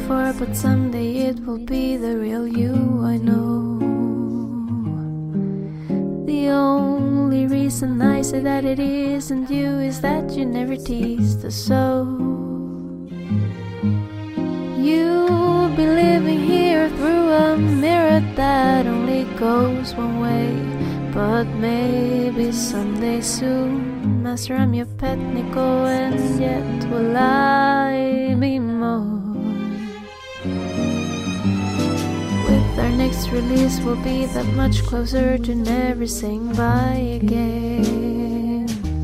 before, but someday it will be the real you, I know. The only reason I say that it isn't you is that you never teased us so. You'll be living here through a mirror that only goes one way. But maybe someday soon, Master, I'm your pet, Nico, and yet will I be more. With our next release, we'll be that much closer to never saying bye again.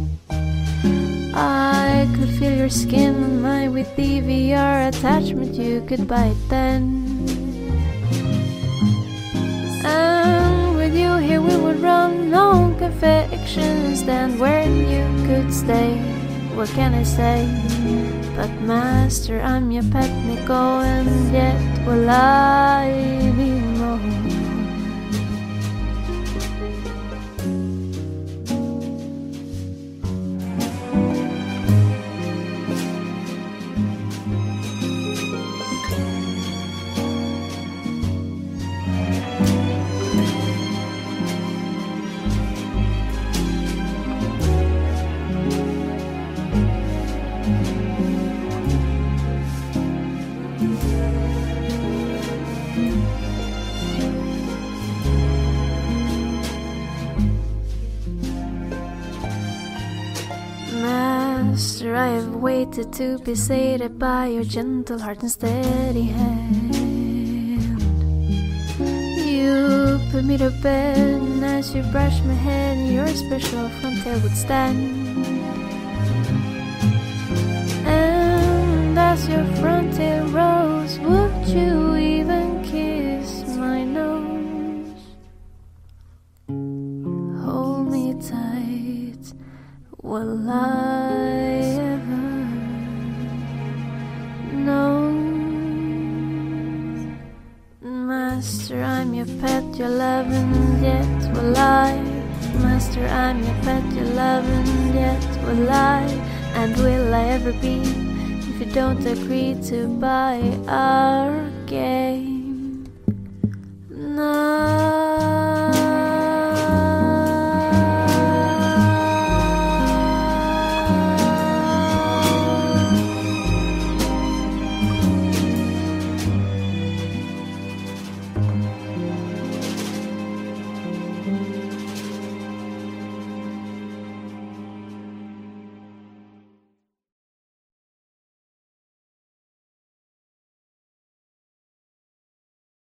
I could feel your skin on mine with the VR attachment, you could buy it then. And with you here we would run no confection stand where you could stay. What can I say? But Master, I'm your pet, Nico, and yet will I be more. Master, I have waited to be sated by your gentle heart and steady hand. You put me to bed, and as you brush my head, your special front tail would stand. And as your front tail rose, would you even kiss my nose? Hold me tight, will I ever know? Master, I'm your pet, your love, and yet will I? Master, I'm your pet, your love, and yet will I? And will I ever be, if you don't agree to buy our game? No.